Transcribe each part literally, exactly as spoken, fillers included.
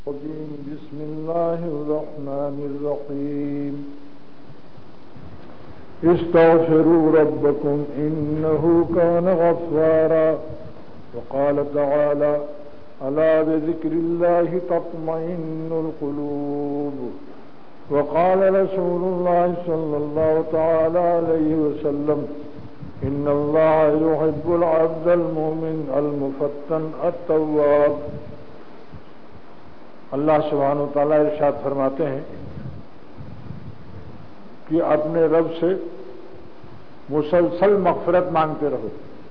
بسم الله الرحمن الرحيم استغفروا ربكم إنه كان غفارا وقال تعالى ألا بذكر الله تطمئن القلوب وقال رسول الله صلى الله تعالى عليه وسلم إن الله يحب العبد المؤمن المفتن التواب۔ اللہ سبحانہ وتعالیٰ ارشاد فرماتے ہیں کہ اپنے رب سے مسلسل مغفرت مانگتے رہو۔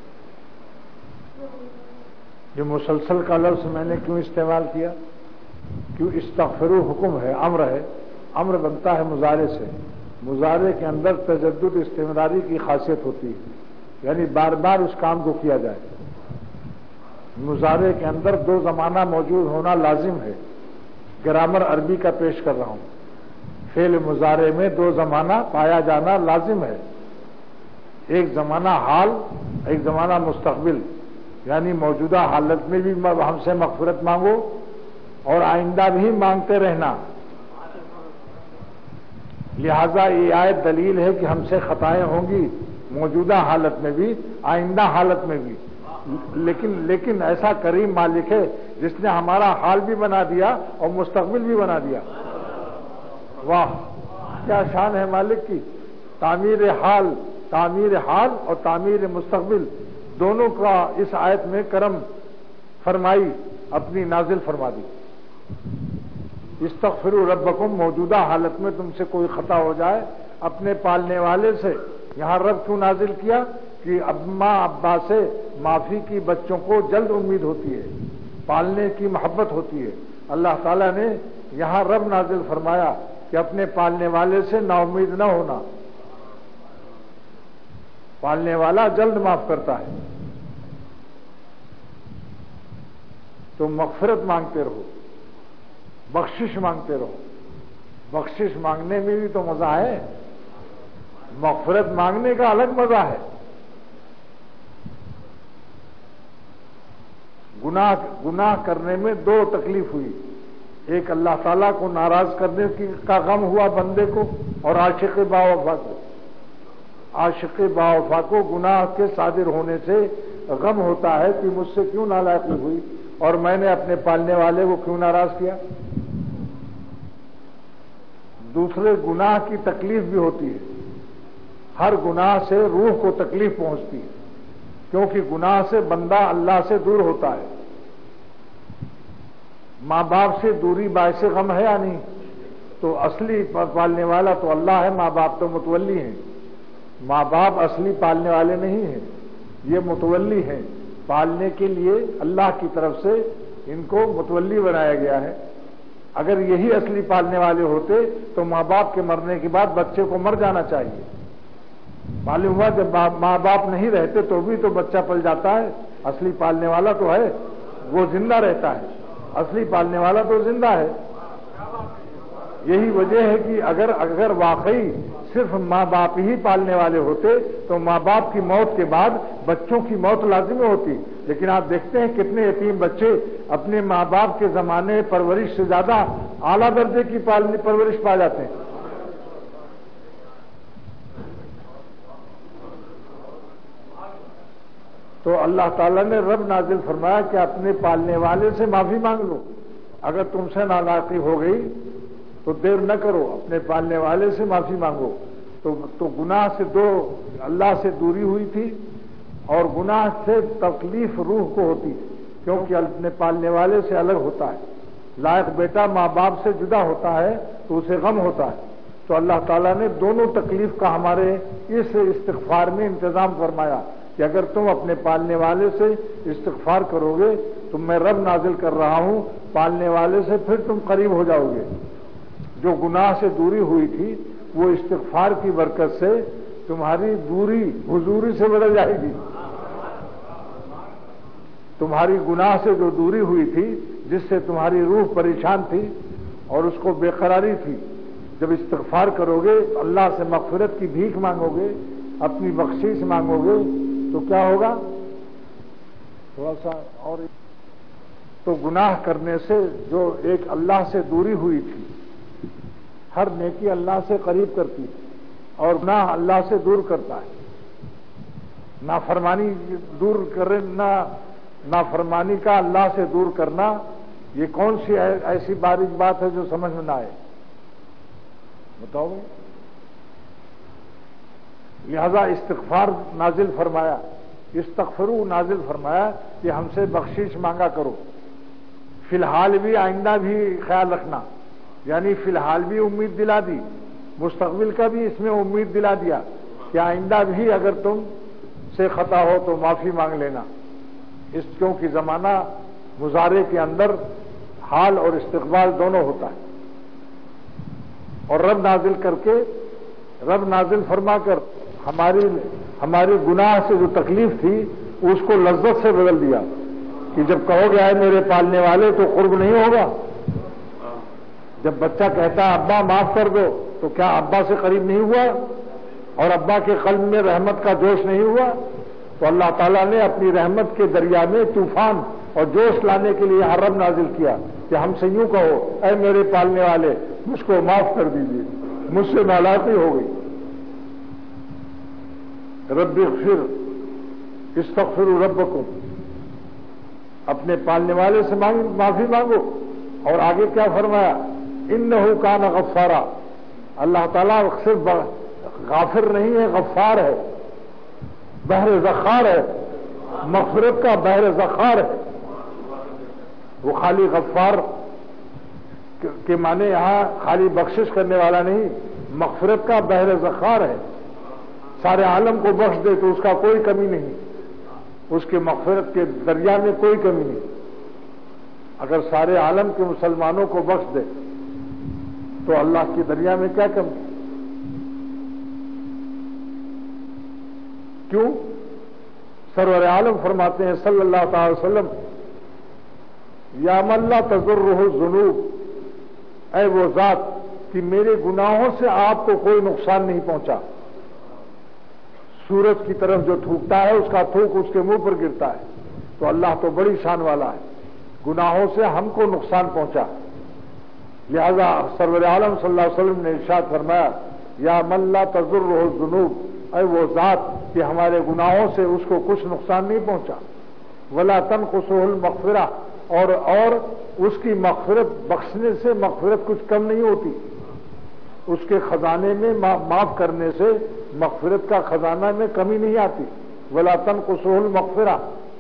یہ مسلسل کا لفظ میں نے کیوں استعمال کیا؟ کیوں استغفروا حکم ہے، امر ہے، امر بنتا ہے مضارع سے۔ مضارع کے اندر تجدد استمراری کی خاصیت ہوتی ہے، یعنی بار بار اس کام کو کیا جائے۔ مضارع کے اندر دو زمانہ موجود ہونا لازم ہے۔ گرامر عربی کا پیش کر رہا ہوں۔ فعل مضارع میں دو زمانہ پایا جانا لازم ہے، ایک زمانہ حال، ایک زمانہ مستقبل، یعنی موجودہ حالت میں بھی ہم سے مغفرت مانگو اور آئندہ بھی مانگتے رہنا۔ لہذا یہ آیت دلیل ہے کہ ہم سے خطائیں ہوں گی موجودہ حالت میں بھی، آئندہ حالت میں بھی، لیکن لیکن ایسا کریم مالک ہے جس نے ہمارا حال بھی بنا دیا اور مستقبل بھی بنا دیا۔ واہ کیا شان ہے مالک کی! تعمیر حال تعمیر حال اور تعمیر مستقبل دونوں کا اس آیت میں کرم فرمائی، اپنی نازل فرما دی۔ استغفروا ربکم، موجودہ حالت میں تم سے کوئی خطا ہو جائے اپنے پالنے والے سے۔ یہاں رب کیوں نازل کیا؟ کہ اماں ابا سے معافی کی بچوں کو جلد امید ہوتی ہے، پالنے کی محبت ہوتی ہے۔ اللہ تعالیٰ نے یہاں رب نازل فرمایا کہ اپنے پالنے والے سے نا امید نہ ہونا، پالنے والا جلد معاف کرتا ہے۔ تو مغفرت مانگتے رہو، بخشش مانگتے رہو۔ بخشش مانگنے میں بھی تو مزہ ہے، مغفرت مانگنے کا الگ مزہ ہے۔ گناہ گناہ کرنے میں دو تکلیف ہوئی، ایک اللہ تعالیٰ کو ناراض کرنے کا غم ہوا بندے کو، اور عاشق باوفا کو عاشق باوفا کو گناہ کے صادر ہونے سے غم ہوتا ہے کہ مجھ سے کیوں نالائقی ہوئی اور میں نے اپنے پالنے والے کو کیوں ناراض کیا۔ دوسرے گناہ کی تکلیف بھی ہوتی ہے، ہر گناہ سے روح کو تکلیف پہنچتی ہے، کیونکہ گناہ سے بندہ اللہ سے دور ہوتا ہے۔ ماں باپ سے دوری باعث غم ہے یا نہیں؟ تو اصلی پالنے والا تو اللہ ہے، ماں باپ تو متولی ہیں۔ ماں باپ اصلی پالنے والے نہیں ہیں، یہ متولی ہیں۔ پالنے کے لیے اللہ کی طرف سے ان کو متولی بنایا گیا ہے۔ اگر یہی اصلی پالنے والے ہوتے تو ماں باپ کے مرنے کے بعد بچے کو مر جانا چاہیے۔ معلوم ہوا جب ماں باپ نہیں رہتے تو بھی تو بچہ پل جاتا ہے، اصلی پالنے والا تو ہے، وہ زندہ رہتا ہے، اصلی پالنے والا تو زندہ ہے۔ یہی وجہ ہے کہ اگر اگر واقعی صرف ماں باپ ہی پالنے والے ہوتے تو ماں باپ کی موت کے بعد بچوں کی موت لازمی ہوتی، لیکن آپ دیکھتے ہیں کتنے یتیم بچے اپنے ماں باپ کے زمانے پرورش سے زیادہ اعلیٰ درجے کی پرورش پا جاتے ہیں۔ تو اللہ تعالیٰ نے رب نازل فرمایا کہ اپنے پالنے والے سے معافی مانگ لو۔ اگر تم سے نالائقی ہو گئی تو دیر نہ کرو، اپنے پالنے والے سے معافی مانگو۔ تو تو گناہ سے دو اللہ سے دوری ہوئی تھی، اور گناہ سے تکلیف روح کو ہوتی، کیونکہ اپنے پالنے والے سے الگ ہوتا ہے۔ لائق بیٹا ماں باپ سے جدا ہوتا ہے تو اسے غم ہوتا ہے۔ تو اللہ تعالیٰ نے دونوں تکلیف کا ہمارے اس استغفار میں انتظام فرمایا کہ اگر تم اپنے پالنے والے سے استغفار کرو گے تو میں رب نازل کر رہا ہوں، پالنے والے سے پھر تم قریب ہو جاؤ گے۔ جو گناہ سے دوری ہوئی تھی وہ استغفار کی برکت سے تمہاری دوری حضوری سے بدل جائے گی۔ تمہاری گناہ سے جو دوری ہوئی تھی، جس سے تمہاری روح پریشان تھی اور اس کو بے قراری تھی، جب استغفار کرو گے، اللہ سے مغفرت کی بھیک مانگو گے، اپنی بخشش مانگو گے، تو کیا ہوگا؟ تھوڑا سا اور تو گناہ کرنے سے جو ایک اللہ سے دوری ہوئی تھی، ہر نیکی اللہ سے قریب کرتی ہے اور گناہ اللہ سے دور کرتا ہے۔ نافرمانی دور کرنا، نافرمانی کا اللہ سے دور کرنا، یہ کون سی ایسی باریک بات ہے جو سمجھ میں نہ آئے؟ بتاؤ بھائی۔ لہذا استغفار نازل فرمایا، استغفروا نازل فرمایا کہ ہم سے بخشش مانگا کرو، فی الحال بھی آئندہ بھی خیال رکھنا، یعنی فی الحال بھی امید دلا دی، مستقبل کا بھی اس میں امید دلا دیا کہ آئندہ بھی اگر تم سے خطا ہو تو معافی مانگ لینا، اس کیونکہ زمانہ مضارع کے اندر حال اور استقبال دونوں ہوتا ہے۔ اور رب نازل کر کے، رب نازل فرما کر ہماری ہماری گناہ سے جو تکلیف تھی اس کو لذت سے بدل دیا کہ جب کہو گے اے میرے پالنے والے تو قرب نہیں ہوگا۔ جب بچہ کہتا ہے ابا معاف کر دو تو کیا ابا سے قریب نہیں ہوا اور ابا کے قلب میں رحمت کا جوش نہیں ہوا؟ تو اللہ تعالیٰ نے اپنی رحمت کے دریا میں طوفان اور جوش لانے کے لیے رب نازل کیا کہ ہم سے یوں کہو اے میرے پالنے والے مجھ کو معاف کر دیجیے، مجھ سے نالاقی ہو گئی۔ رب اغفر استغفروا ربکم، اپنے پالنے والے سے معافی مانگو۔ اور آگے کیا فرمایا؟ انہ کان غفارا، اللہ تعالیٰ صرف غافر نہیں ہے، غفار ہے، بحر ذخار ہے، مغفرت کا بحر ذخار ہے۔ وہ خالی غفار کے معنی یہاں خالی بخشش کرنے والا نہیں، مغفرت کا بحر ذخار ہے، سارے عالم کو بخش دے تو اس کا کوئی کمی نہیں، اس کے مغفرت کے دریا میں کوئی کمی نہیں۔ اگر سارے عالم کے مسلمانوں کو بخش دے تو اللہ کے دریا میں کیا کمی؟ کیوں؟ سرور عالم فرماتے ہیں صلی اللہ تعالی وسلم، یا من لا تضرہ الذنوب، اے وہ ذات کہ میرے گناہوں سے آپ کو کوئی نقصان نہیں پہنچا۔ سورج کی طرف جو تھوکتا ہے اس کا تھوک اس کے منہ پر گرتا ہے، تو اللہ تو بڑی شان والا ہے، گناہوں سے ہم کو نقصان پہنچا۔ لہذا سرور عالم صلی اللہ علیہ وسلم نے ارشاد فرمایا، یا من لا تضرہ الذنوب، اے وہ ذات کہ ہمارے گناہوں سے اس کو کچھ نقصان نہیں پہنچا، ولا تنقصہ المغفرہ، اور اور اس کی مغفرت بخشنے سے مغفرت کچھ کم نہیں ہوتی، اس کے خزانے میں معاف کرنے سے مغفرت کا خزانہ میں کمی نہیں آتی، ولا تنقصہ المغفرہ،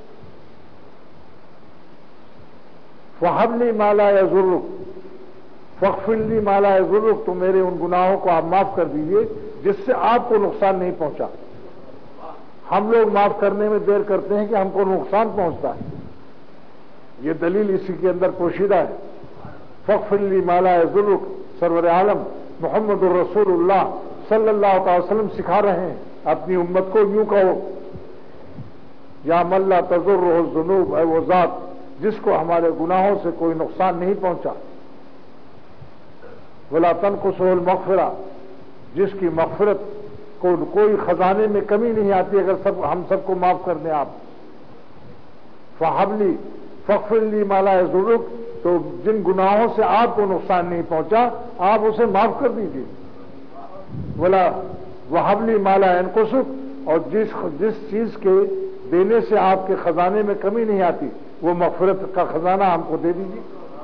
فہب لی ما لا یضرک فاغفر لی ما لا یضرک، تو میرے ان گناہوں کو آپ معاف کر دیجئے جس سے آپ کو نقصان نہیں پہنچا۔ ہم لوگ معاف کرنے میں دیر کرتے ہیں کہ ہم کو نقصان پہنچتا ہے، یہ دلیل اسی کے اندر پوشیدہ ہے۔ فاغفر لی ما لا یضرک، سرور عالم محمد الرسول اللہ صلی اللہ تعالی وسلم سکھا رہے ہیں اپنی امت کو، یوں کہو یا من لا تضرہ الذنوب، اے وہ ذات جس کو ہمارے گناہوں سے کوئی نقصان نہیں پہنچا، ولا تنقصہ المغفرہ، جس کی مغفرت کو کوئی خزانے میں کمی نہیں آتی اگر سب ہم سب کو معاف کر دیں آپ۔ فہب لی فاغفر لی ما لا یضرک، تو جن گناہوں سے آپ کو نقصان نہیں پہنچا آپ اسے معاف کر دیجیے۔ ولا وہب لی ما لا ینقصک، اور جس جس چیز کے دینے سے آپ کے خزانے میں کمی نہیں آتی وہ مغفرت کا خزانہ ہم کو دے دیجیے۔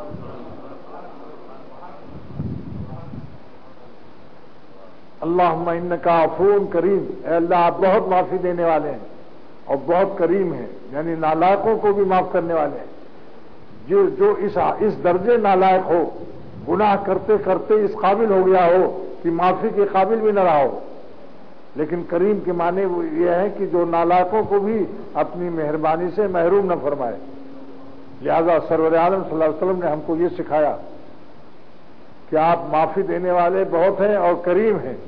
اللہم انکا عفو کریم، اے اللہ آپ بہت معافی دینے والے ہیں اور بہت کریم ہیں، یعنی نالائقوں کو بھی معاف کرنے والے ہیں۔ جو جو اس اس درجے نالائق ہو، گناہ کرتے کرتے اس قابل ہو گیا ہو کہ معافی کے قابل بھی نہ رہا ہو، لیکن کریم کے معنی وہ یہ ہے کہ جو نالائقوں کو بھی اپنی مہربانی سے محروم نہ فرمائے۔ لہذا سرور عالم صلی اللہ علیہ وسلم نے ہم کو یہ سکھایا کہ آپ معافی دینے والے بہت ہیں اور کریم ہیں۔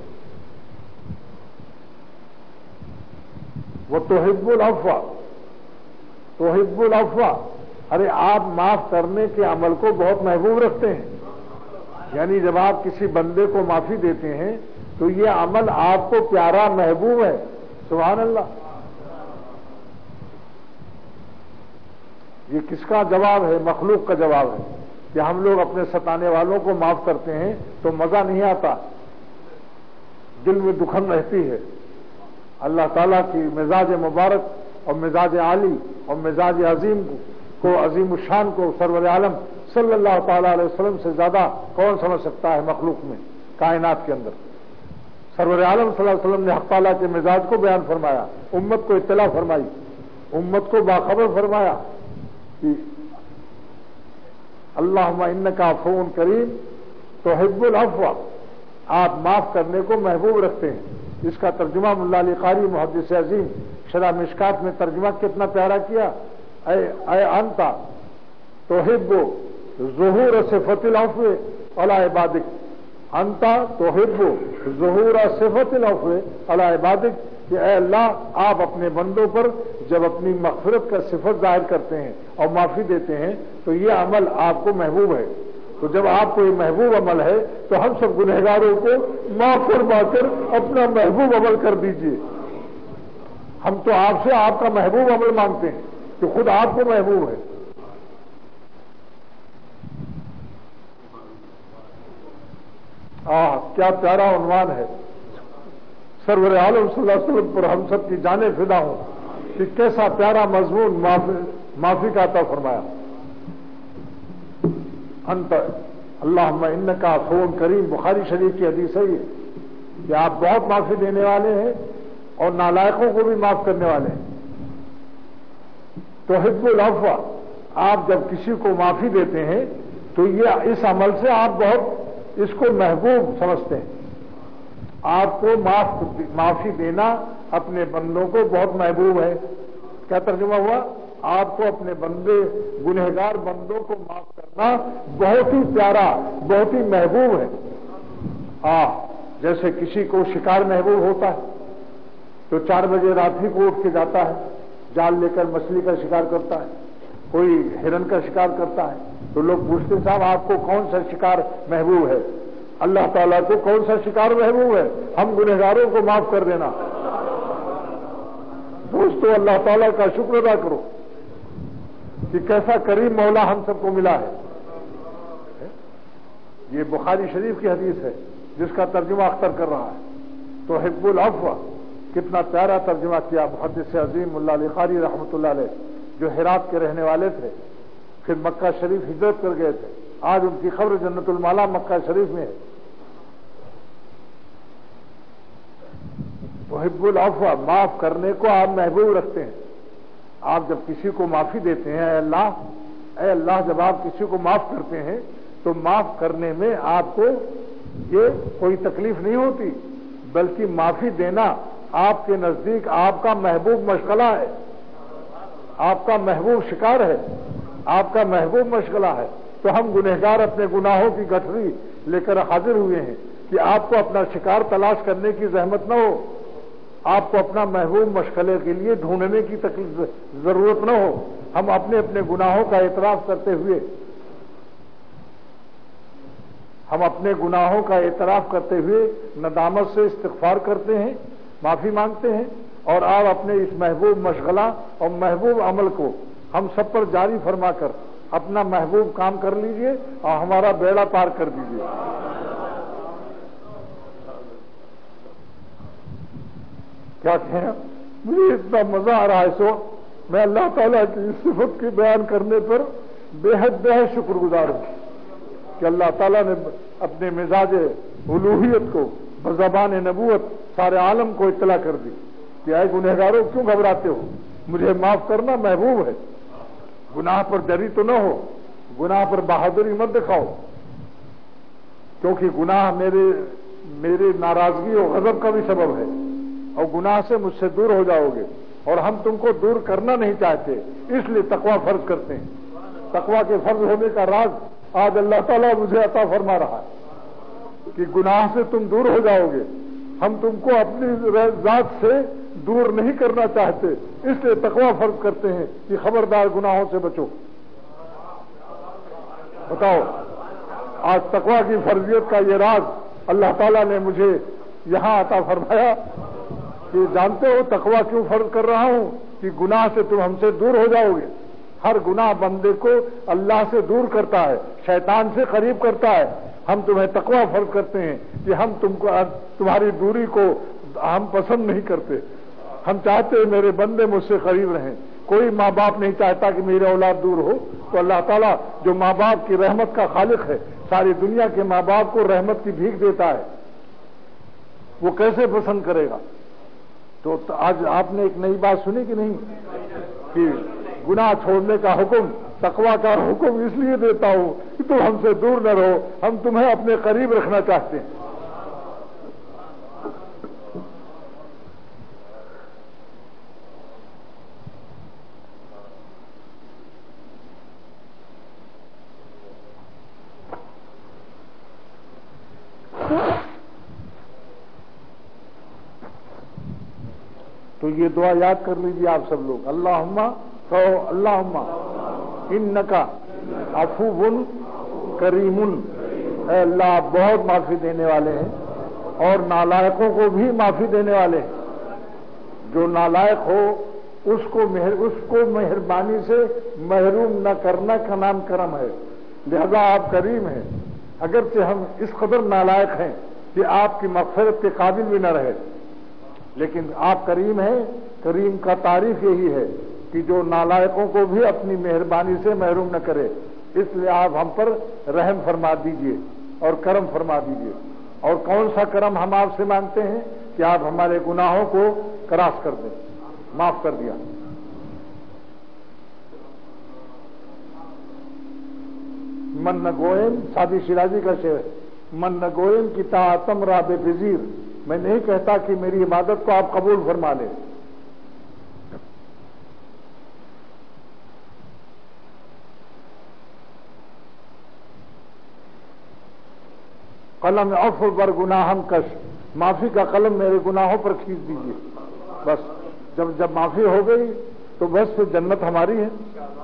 وہ تحب العفو، تحب العفو، ارے آپ معاف کرنے کے عمل کو بہت محبوب رکھتے ہیں، یعنی جب آپ کسی بندے کو معافی دیتے ہیں تو یہ عمل آپ کو پیارا محبوب ہے۔ سبحان اللہ۔ یہ کس کا جواب ہے؟ مخلوق کا جواب ہے کہ ہم لوگ اپنے ستانے والوں کو معاف کرتے ہیں تو مزہ نہیں آتا، دل میں دکھن رہتی ہے۔ اللہ تعالیٰ کی مزاج مبارک اور مزاج عالی اور مزاج عظیم کو، عظیم الشان کو سرور عالم صلی اللہ تعالیٰ علیہ وسلم سے زیادہ کون سمجھ سکتا ہے مخلوق میں، کائنات کے اندر؟ سرور عالم صلی اللہ علیہ وسلم نے حق تعالیٰ کے مزاج کو بیان فرمایا، امت کو اطلاع فرمائی، امت کو باخبر فرمایا کہ اللہم انکا عفو کریم تحب العفو، آپ معاف کرنے کو محبوب رکھتے ہیں۔ اس کا ترجمہ ملا علی قاری محدث عظیم شرح مشکات میں ترجمہ کتنا پیارا کیا، اے اے انتا تحب ظہور صفت العفو علی عبادک، انتا تحب ظہور صفت العفو علی عبادک، کہ اے اللہ آپ اپنے بندوں پر جب اپنی مغفرت کا صفت ظاہر کرتے ہیں اور معافی دیتے ہیں تو یہ عمل آپ کو محبوب ہے۔ تو جب آپ کو یہ محبوب عمل ہے تو ہم سب گنہگاروں کو معاف فرما کر اپنا محبوب عمل کر دیجئے۔ ہم تو آپ سے آپ کا محبوب عمل مانگتے ہیں کہ خود آپ کو محبوب ہے۔ آہ کیا پیارا عنوان ہے، سرور عالم صلی اللہ علیہ وسلم پر ہم سب کی جانیں فدا ہوں کہ کیسا پیارا مضمون معافی کا عطا فرمایا۔ انت اللہم انکا عفو کریم، بخاری شریف کی حدیث ہے یہ کہ آپ بہت معافی دینے والے ہیں اور نالائقوں کو بھی معاف کرنے والے ہیں۔ تحب العفو، آپ جب کسی کو معافی دیتے ہیں تو یہ اس عمل سے آپ بہت اس کو محبوب سمجھتے ہیں۔ آپ کو معاف معافی دینا اپنے بندوں کو بہت محبوب ہے۔ کیا ترجمہ ہوا؟ آپ کو اپنے بندے گنہگار بندوں کو معاف کرنا بہت ہی پیارا، بہت ہی محبوب ہے۔ آ جیسے کسی کو شکار محبوب ہوتا ہے تو چار بجے رات ہی کو اٹھ کے جاتا ہے، جال لے کر مچھلی کا شکار کرتا ہے، کوئی ہرن کا شکار کرتا ہے، تو لوگ پوچھتے ہیں صاحب آپ کو کون سا شکار محبوب ہے؟ اللہ تعالیٰ کو کون سا شکار محبوب ہے؟ ہم گنہگاروں کو معاف کر دینا۔ دوستو اللہ تعالیٰ کا شکر ادا کرو کہ کیسا کریم مولا ہم سب کو ملا ہے۔ یہ بخاری شریف کی حدیث ہے جس کا ترجمہ اختر کر رہا ہے۔ تو حب العفو، کتنا پیارا ترجمہ کیا محدث عظیم ملا علی قاری رحمۃ اللہ علیہ، جو ہرات کے رہنے والے تھے، پھر مکہ شریف ہجرت کر گئے تھے، آج ان کی قبر جنت المالا مکہ شریف میں ہے۔ تحب العفو، معاف کرنے کو آپ محبوب رکھتے ہیں۔ آپ جب کسی کو معافی دیتے ہیں، اے اللہ اے اللہ جب آپ کسی کو معاف کرتے ہیں تو معاف کرنے میں آپ کو یہ کوئی تکلیف نہیں ہوتی، بلکہ معافی دینا آپ کے نزدیک آپ کا محبوب مشغلہ ہے، آپ کا محبوب شکار ہے، آپ کا محبوب مشغلہ ہے۔ تو ہم گنہگار اپنے گناہوں کی گٹھری لے کر حاضر ہوئے ہیں کہ آپ کو اپنا شکار تلاش کرنے کی زحمت نہ ہو، آپ کو اپنا محبوب مشغلے کے لیے ڈھونڈنے کی ضرورت نہ ہو۔ ہم اپنے اپنے گناہوں کا اعتراف کرتے ہوئے ہم اپنے گناہوں کا اعتراف کرتے ہوئے ندامت سے استغفار کرتے ہیں، معافی مانگتے ہیں، اور آپ اپنے اس محبوب مشغلہ اور محبوب عمل کو ہم سب پر جاری فرما کر اپنا محبوب کام کر لیجئے اور ہمارا بیڑا پار کر دیجئے۔ کیا کہیں، مجھے اتنا مزہ آ رہا ہے سو میں اللہ تعالیٰ کی اس صفت کی بیان کرنے پر بے حد بے حد شکر گزار ہوں کہ اللہ تعالیٰ نے اپنے مزاج الوہیت کو بزبان نبوت سارے عالم کو اطلاع کر دی کہ اے گنہگاروں کیوں گھبراتے ہو، مجھے معاف کرنا محبوب ہے۔ گناہ پر جری تو نہ ہو، گناہ پر بہادری مت دکھاؤ، کیونکہ گناہ میرے میری ناراضگی اور غضب کا بھی سبب ہے، اور گناہ سے مجھ سے دور ہو جاؤ گے، اور ہم تم کو دور کرنا نہیں چاہتے، اس لیے تقویٰ فرض کرتے ہیں۔ تقویٰ کے فرض ہونے کا راز آج اللہ تعالیٰ مجھے عطا فرما رہا ہے کہ گناہ سے تم دور ہو جاؤ گے، ہم تم کو اپنی ذات سے دور نہیں کرنا چاہتے، اس لیے تقویٰ فرض کرتے ہیں کہ خبردار گناہوں سے بچو۔ بتاؤ آج تقویٰ کی فرضیت کا یہ راز اللہ تعالیٰ نے مجھے یہاں عطا فرمایا کہ جانتے ہو تقویٰ کیوں فرض کر رہا ہوں کہ گناہ سے تم ہم سے دور ہو جاؤ گے۔ ہر گناہ بندے کو اللہ سے دور کرتا ہے، شیطان سے قریب کرتا ہے۔ ہم تمہیں تقویٰ فرض کرتے ہیں کہ ہم تم کو تمہاری دوری کو ہم پسند نہیں کرتے، ہم چاہتے ہیں میرے بندے مجھ سے قریب رہیں۔ کوئی ماں باپ نہیں چاہتا کہ میرے اولاد دور ہو، تو اللہ تعالیٰ جو ماں باپ کی رحمت کا خالق ہے، ساری دنیا کے ماں باپ کو رحمت کی بھیک دیتا ہے، وہ کیسے پسند کرے گا؟ تو آج آپ نے ایک نئی بات سنی کہ نہیں، کہ گناہ چھوڑنے کا حکم، تقویٰ کا حکم اس لیے دیتا ہوں کہ تم ہم سے دور نہ رہو، ہم تمہیں اپنے قریب رکھنا چاہتے ہیں۔ تو یہ دعا یاد کر لیجیے آپ سب لوگ، اللہم کہو، اللہم انکا عفو کریم، اے اللہ آپ بہت معافی دینے والے ہیں اور نالائقوں کو بھی معافی دینے والے ہیں۔ جو نالائق ہو اس کو مہر اس کو مہربانی سے محروم نہ کرنا کا نام کرم ہے، لہذا آپ کریم ہیں، اگرچہ ہم اس قدر نالائق ہیں کہ آپ کی مغفرت کے قابل بھی نہ رہے، لیکن آپ کریم ہیں۔ کریم کا تعریف یہی ہے کہ جو نالائقوں کو بھی اپنی مہربانی سے محروم نہ کرے، اس لیے آپ ہم پر رحم فرما دیجئے اور کرم فرما دیجئے۔ اور کون سا کرم ہم آپ سے مانگتے ہیں کہ آپ ہمارے گناہوں کو کراس کر دیں، معاف کر دیا۔ من نگوئم، سادی شیرازی کا شعر ہے، من نگوئم کی طاعتم را بے پذیر، میں نہیں کہتا کہ میری عبادت کو آپ قبول فرما لیں۔ قلم عفو بر گناہم کش، معافی کا قلم میرے گناہوں پر کھینچ دیجیے۔ بس جب جب معافی ہو گئی تو بس پھر جنت ہماری ہے۔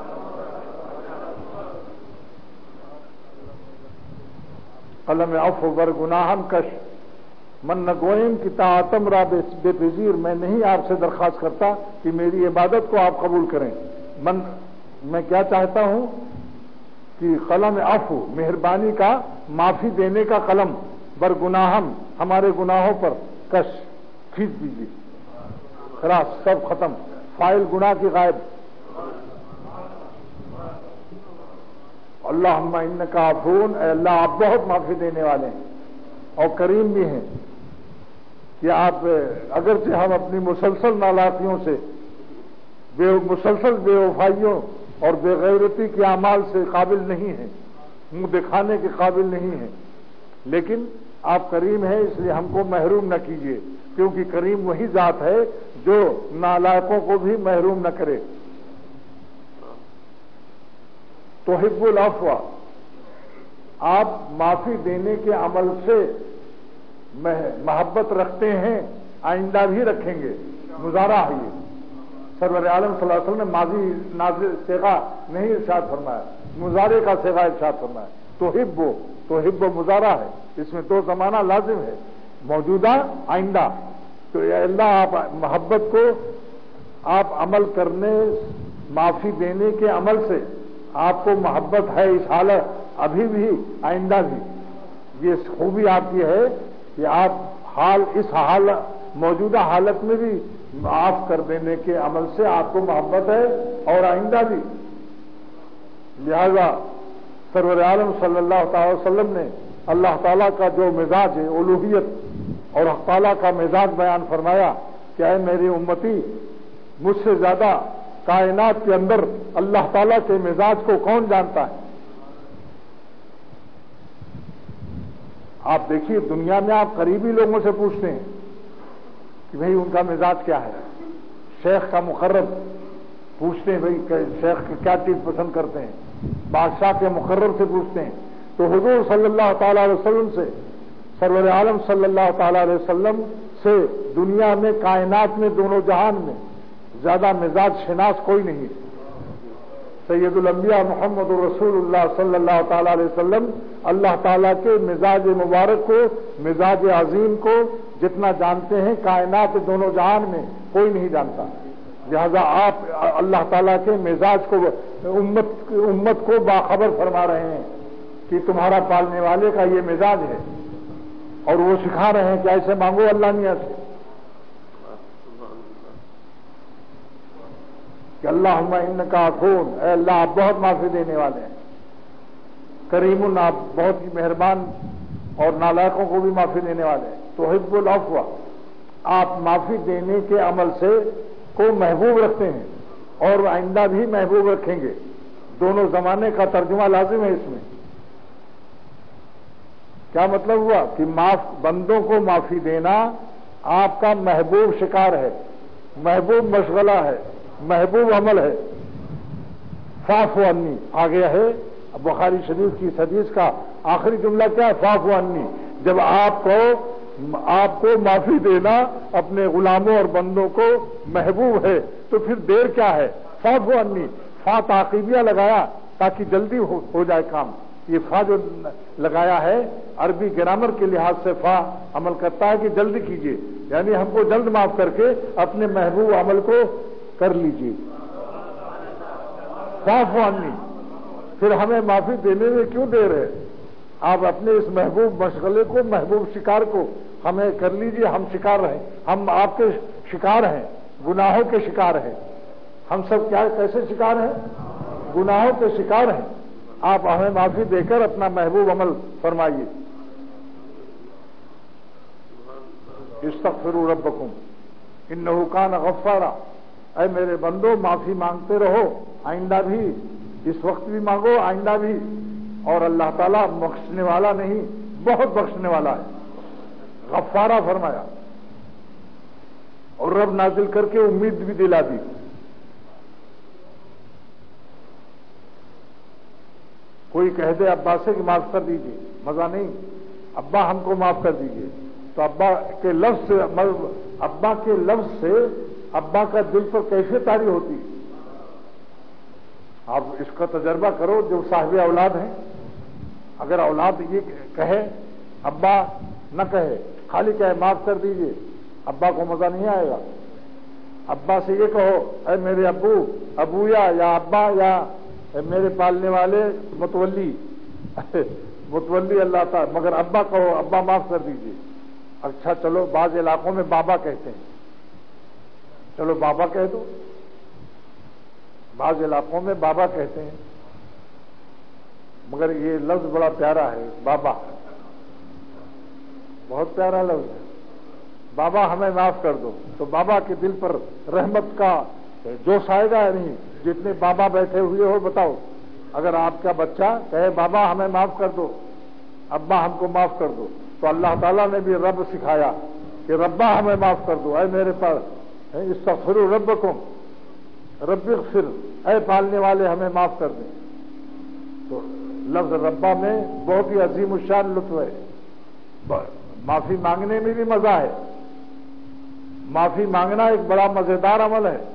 قلم عفو بر گناہم کش، من نگوئم کی طاعتم را بے پذیر، میں نہیں آپ سے درخواست کرتا کہ میری عبادت کو آپ قبول کریں۔ من میں کیا چاہتا ہوں کہ قلم عفو، مہربانی کا، معافی دینے کا قلم، بر گناہم، ہمارے گناہوں پر، کش، کھینچ دیجیے، خلاص سب ختم، فائل گناہ کی غائب۔ اللہم انکا عفون، اے اللہ آپ بہت معافی دینے والے ہیں اور کریم بھی ہیں، کہ آپ اگرچہ ہم اپنی مسلسل نالاکیوں سے، بے مسلسل بے وفائیوں اور بے غیرتی کے اعمال سے قابل نہیں ہیں، منہ دکھانے کے قابل نہیں ہیں، لیکن آپ کریم ہیں، اس لیے ہم کو محروم نہ کیجیے، کیونکہ کریم وہی ذات ہے جو نالائقوں کو بھی محروم نہ کرے۔ تحب العفو، آپ معافی دینے کے عمل سے محبت رکھتے ہیں، آئندہ بھی رکھیں گے، مضارع ہے یہ۔ سرور عالم صلی اللہ علیہ وسلم نے ماضی نازل صیغہ نہیں ارشاد فرمایا، مضارع کا صیغہ ارشاد فرمایا۔ تحب تحب مضارع ہے، اس میں دو زمانہ لازم ہے، موجودہ، آئندہ۔ تو اے اللہ آپ محبت کو، آپ عمل کرنے، معافی دینے کے عمل سے آپ کو محبت ہے، اس حالت ابھی بھی، آئندہ بھی۔ یہ خوبی آپ کی ہے کہ آپ حال اس حال موجودہ حالت میں بھی معاف کر دینے کے عمل سے آپ کو محبت ہے اور آئندہ بھی۔ لہذا سرور عالم صلی اللہ تعالی وسلم نے اللہ تعالیٰ کا جو مزاج ہے، الوہیت اور حق تعالیٰ کا مزاج بیان فرمایا کہ اے میری امتی، مجھ سے زیادہ کائنات کے اندر اللہ تعالیٰ کے مزاج کو کون جانتا ہے؟ آپ دیکھیے دنیا میں آپ قریبی لوگوں سے پوچھتے ہیں کہ بھئی ان کا مزاج کیا ہے، شیخ کا مقرب پوچھتے ہیں بھئی شیخ کی کیا چیز پسند کرتے ہیں، بادشاہ کے مقرر سے پوچھتے ہیں، تو حضور صلی اللہ تعالی علیہ وسلم سے، سرور عالم صلی اللہ تعالی علیہ وسلم سے دنیا میں، کائنات میں، دونوں جہان میں زیادہ مزاج شناس کوئی نہیں ہے۔ سید الانبیاء محمد رسول اللہ صلی اللہ تعالی علیہ وسلم اللہ تعالیٰ کے مزاج مبارک کو، مزاج عظیم کو جتنا جانتے ہیں، کائنات دونوں جہان میں کوئی نہیں جانتا۔ لہذا آپ اللہ تعالیٰ کے مزاج کو امت امت کو باخبر فرما رہے ہیں کہ تمہارا پالنے والے کا یہ مزاج ہے، اور وہ سکھا رہے ہیں کہ ایسے مانگو اللہ میاں سے کہ اللہم انکا عفون، اے اللہ آپ بہت معافی دینے والے ہیں، کریم آپ بہت ہی مہربان اور نالائقوں کو بھی معافی دینے والے ہیں، تحب العفو آپ معافی دینے کے عمل سے کو محبوب رکھتے ہیں اور آئندہ بھی محبوب رکھیں گے، دونوں زمانے کا ترجمہ لازم ہے اس میں۔ کیا مطلب ہوا کہ معاف بندوں کو معافی دینا آپ کا محبوب شکار ہے، محبوب مشغلہ ہے، محبوب عمل ہے۔ فاعف عنی آگے ہے بخاری شریف کی حدیث کا آخری جملہ کیا ہے؟ فاعف عنی۔ جب آپ کو آپ کو معافی دینا اپنے غلاموں اور بندوں کو محبوب ہے تو پھر دیر کیا ہے؟ فاعف عنی، فا تعقیبیہ لگایا تاکہ جلدی ہو, ہو جائے کام۔ یہ فا جو لگایا ہے عربی گرامر کے لحاظ سے فا عمل کرتا ہے کہ جلد کیجئے، یعنی ہم کو جلد معاف کر کے اپنے محبوب عمل کو کر لیجئے۔ فاعف عنی، پھر ہمیں معافی دینے میں کیوں دیر ہے؟ آپ اپنے اس محبوب مشغلے کو، محبوب شکار کو ہمیں کر لیجئے، ہم شکار رہیں، ہم آپ کے شکار ہیں، گناہوں کے شکار ہیں۔ ہم سب کیا کیسے شکار ہیں؟ گناہوں کے شکار ہیں۔ آپ ہمیں معافی دے کر اپنا محبوب عمل فرمائیے۔ استغفروا ربکم انہ کان غفارا، اے میرے بندو معافی مانگتے رہو، آئندہ بھی، اس وقت بھی مانگو، آئندہ بھی، اور اللہ تعالیٰ بخشنے والا نہیں، بہت بخشنے والا ہے۔ غفارہ فرمایا اور رب نازل کر کے امید بھی دلا دی۔ کوئی کہہ دے ابا سے کہ معاف کر دیجیے، مزہ نہیں، ابا ہم کو معاف کر دیجیے، تو ابا کے لفظ سے ابا کے لفظ سے ابا کا دل پر کیسے طاری ہوتی؟ آپ اس کا تجربہ کرو جو صاحب اولاد ہیں۔ اگر اولاد یہ کہے، ابا نہ کہے، خالی کہے معاف کر دیجیے، ابا کو مزہ نہیں آئے گا۔ ابا سے یہ کہو اے میرے ابو، ابویا یا ابا یا میرے پالنے والے متولی متولی اللہ تعالی، مگر ابا کہو ابا معاف کر دیجیے۔ اچھا چلو بعض علاقوں میں بابا کہتے ہیں، چلو بابا کہہ دو، بعض علاقوں میں بابا کہتے ہیں، مگر یہ لفظ بڑا پیارا ہے، بابا بہت پیارا لفظ ہے۔ بابا ہمیں معاف کر دو، تو بابا کے دل پر رحمت کا جوش آئے گا یا نہیں؟ جتنے بابا بیٹھے ہوئے ہو بتاؤ، اگر آپ کا بچہ کہے بابا ہمیں معاف کر دو، ابا ہم کو معاف کر دو، تو اللہ تعالیٰ نے بھی رب سکھایا کہ ربا ہمیں معاف کر دو، اے میرے پاس استغفروا ربکم رب اغفر، اے پالنے والے ہمیں معاف کر دیں۔ تو لفظ ربا میں بہت ہی عظیم الشان لطف ہے۔ معافی مانگنے میں بھی مزہ ہے، معافی مانگنا ایک بڑا مزیدار عمل ہے۔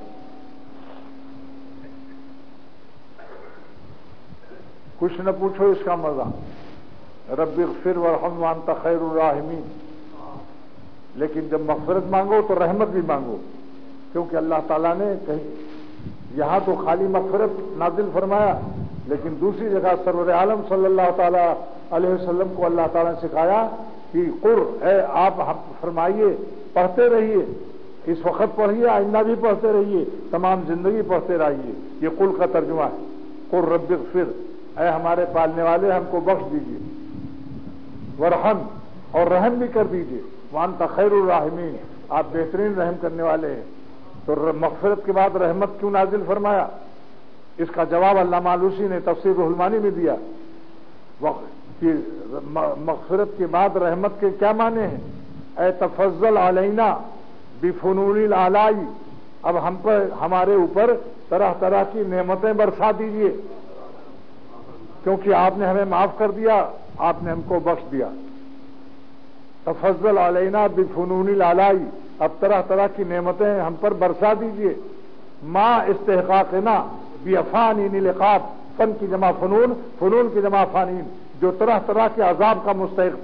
کچھ نہ پوچھو اس کا مزہ، رب اغفر وارحم وانت خیر الراحمین۔ لیکن جب مغفرت مانگو تو رحمت بھی مانگو، کیونکہ اللہ تعالیٰ نے کہیں یہاں تو خالی مغفرت نازل فرمایا، لیکن دوسری جگہ سرور عالم صلی اللہ تعالی علیہ وسلم کو اللہ تعالیٰ نے سکھایا کہ قر ہے، آپ فرمائیے، پڑھتے رہیے، اس وقت پڑھیے، آئندہ بھی پڑھتے رہیے، تمام زندگی پڑھتے رہیے۔ یہ قل کا ترجمہ ہے، قر رب اغفر، اے ہمارے پالنے والے ہم کو بخش دیجیے، ورحم اور رحم بھی کر دیجیے، وانت خیر الراحمین، آپ بہترین رحم کرنے والے ہیں۔ تو مغفرت کے بعد رحمت کیوں نازل فرمایا؟ اس کا جواب علامہ آلوسی نے تفسیر روح المعانی میں دیا کہ مغفرت کے بعد رحمت کے کیا معنی ہیں؟ اے تفضل علینا بفنون الاعلائی، اب ہم پر ہمارے اوپر طرح طرح کی نعمتیں برسا دیجیے، کیونکہ آپ نے ہمیں معاف کر دیا، آپ نے ہم کو بخش دیا۔ تفضل علینا بفنون الاعلائی، اب طرح طرح کی نعمتیں ہم پر برسا دیجیے۔ ما استحقاقنا بافانین العقاب، فن کی جمع فنون، فنون کی جمع فانین، جو طرح طرح کے عذاب کا مستحق تھا،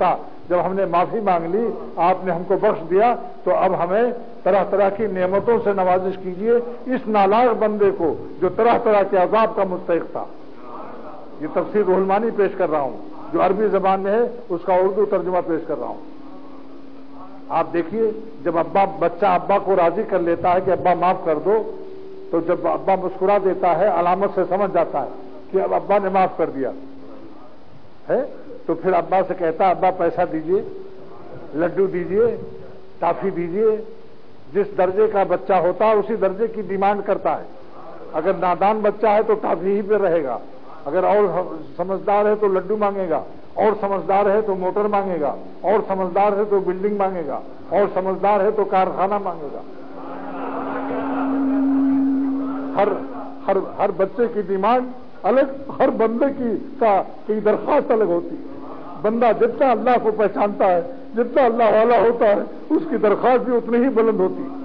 جب ہم نے معافی مانگ لی، آپ نے ہم کو بخش دیا، تو اب ہمیں طرح طرح کی نعمتوں سے نوازش کیجیے اس نالاق بندے کو جو طرح طرح کے عذاب کا مستحق تھا۔ یہ تفسیر روح المعانی پیش کر رہا ہوں، جو عربی زبان میں ہے اس کا اردو ترجمہ پیش کر رہا ہوں۔ آپ دیکھیے، جب ابا بچہ ابا کو راضی کر لیتا ہے کہ ابا معاف کر دو، تو جب ابا مسکرا دیتا ہے علامت سے سمجھ جاتا ہے کہ اب ابا نے معاف کر دیا ہے، تو پھر ابا سے کہتا ہے ابا پیسہ دیجئے، لڈو دیجئے، ٹافی دیجئے۔ جس درجے کا بچہ ہوتا ہے اسی درجے کی ڈیمانڈ کرتا ہے۔ اگر نادان بچہ ہے تو ٹافی ہی پہ رہے گا، اگر اور سمجھدار ہے تو لڈو مانگے گا، اور سمجھدار ہے تو موٹر مانگے گا، اور سمجھدار ہے تو بلڈنگ مانگے گا، اور سمجھدار ہے تو کارخانہ مانگے گا۔ ہر ہر ہر بچے کی ڈیمانڈ الگ، ہر بندے کی کا کی درخواست الگ ہوتی ہے۔ بندہ جتنا اللہ کو پہچانتا ہے، جتنا اللہ والا ہوتا ہے، اس کی درخواست بھی اتنی ہی بلند ہوتی ہے۔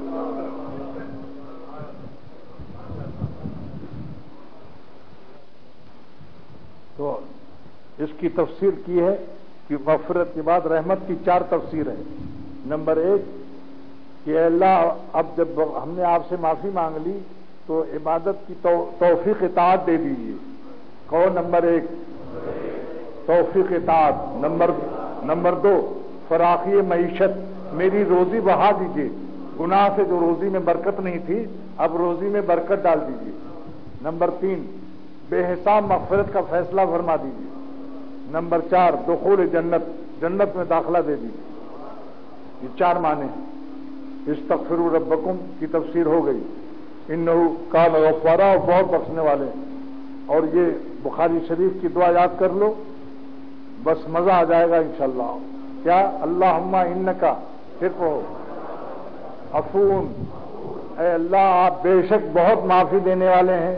تو اس کی تفسیر کی ہے کہ مغفرت کے بعد رحمت کی چار تفسیر ہے۔ نمبر ایک کہ اللہ اب جب ہم نے آپ سے معافی مانگ لی تو عبادت کی توفیق اطاعت دے دیجیے۔ کون نمبر ایک؟ توفیق اطاعت۔ نمبر نمبر دو فراخی معیشت، میری روزی بڑھا دیجیے، گناہ سے جو روزی میں برکت نہیں تھی اب روزی میں برکت ڈال دیجیے۔ نمبر تین بے حساب مغفرت کا فیصلہ فرما دیجیے۔ نمبر چار دخول جنت، جنت میں داخلہ دے دیجیے۔ یہ چار معنی استغفروا ربکم کی تفسیر ہو گئی۔ انہ کان غفارا، بہت بخشنے والے ہیں۔ اور یہ بخاری شریف کی دعا یاد کر لو، بس مزہ آ جائے گا انشاءاللہ۔ کیا؟ اللہم انکا صرف ہو عفون، اے اللہ آپ بے شک بہت معافی دینے والے ہیں،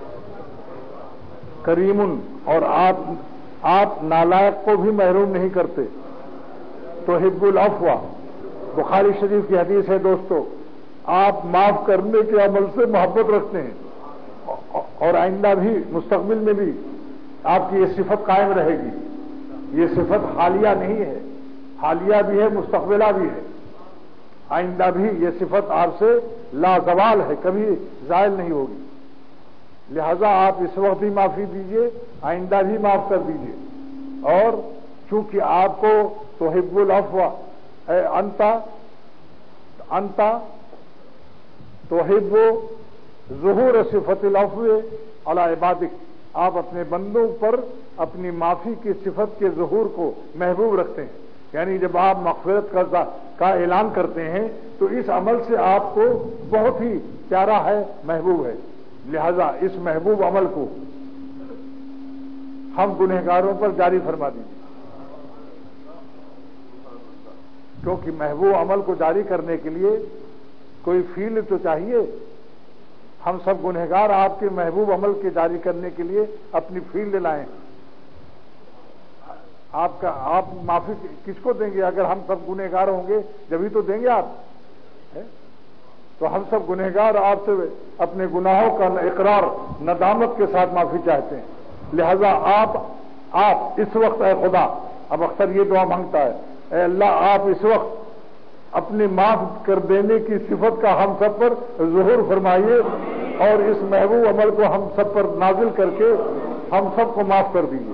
کریم، اور آپ آپ نالائق کو بھی محروم نہیں کرتے، تحب العفو، بخاری شریف کی حدیث ہے دوستو، آپ معاف کرنے کے عمل سے محبت رکھتے ہیں، اور آئندہ بھی مستقبل میں بھی آپ کی یہ صفت قائم رہے گی۔ یہ صفت حالیہ نہیں ہے، حالیہ بھی ہے مستقبلہ بھی ہے، آئندہ بھی یہ صفت آپ سے لازوال ہے، کبھی زائل نہیں ہوگی۔ لہذا آپ اس وقت بھی معافی دیجیے، آئندہ بھی معاف کر دیجیے۔ اور چونکہ آپ کو تحب العفو، اے انتا انتا تحب ظہور صفت العفو علی عبادک، آپ اپنے بندوں پر اپنی معافی کی صفت کے ظہور کو محبوب رکھتے ہیں۔ یعنی جب آپ مغفرت کا کا اعلان کرتے ہیں تو اس عمل سے آپ کو بہت ہی پیارا ہے، محبوب ہے۔ لہذا اس محبوب عمل کو ہم گنہگاروں پر جاری فرما دیجیے، کیونکہ محبوب عمل کو جاری کرنے کے لیے کوئی فیل تو چاہیے۔ ہم سب گنہگار آپ کے محبوب عمل کے جاری کرنے کے لیے اپنی فیلڈ لائیں۔ آپ کا آپ معافی کس کو دیں گے؟ اگر ہم سب گنہگار ہوں گے جبھی تو دیں گے آپ۔ تو ہم سب گنہگار آپ سے اپنے گناہوں کا اقرار ندامت کے ساتھ معافی چاہتے ہیں۔ لہذا آپ آپ اس وقت اے خدا، اب اکثر یہ دعا مانگتا ہے، اے اللہ آپ اس وقت اپنی معاف کر دینے کی صفت کا ہم سب پر ظہور فرمائیے، اور اس محبوب عمل کو ہم سب پر نازل کر کے ہم سب کو معاف کر دیجیے۔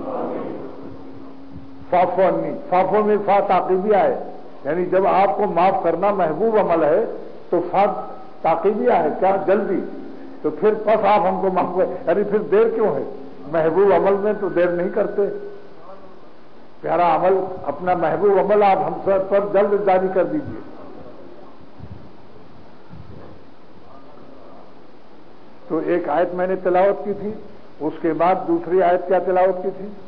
فاعف عنی، فاعف میں فا تعقیبی آئے، یعنی جب آپ کو معاف کرنا محبوب عمل ہے تو فا تعقیبی ہے، کیا جلدی، تو پھر بس آپ ہم کو معاف کر، یعنی پھر دیر کیوں ہے؟ محبوب عمل میں تو دیر نہیں کرتے۔ پیارا عمل، اپنا محبوب عمل آپ ہم سب پر جلد جاری کر دیجیے۔ تو ایک آیت میں نے تلاوت کی تھی، اس کے بعد دوسری آیت کیا تلاوت کی تھی؟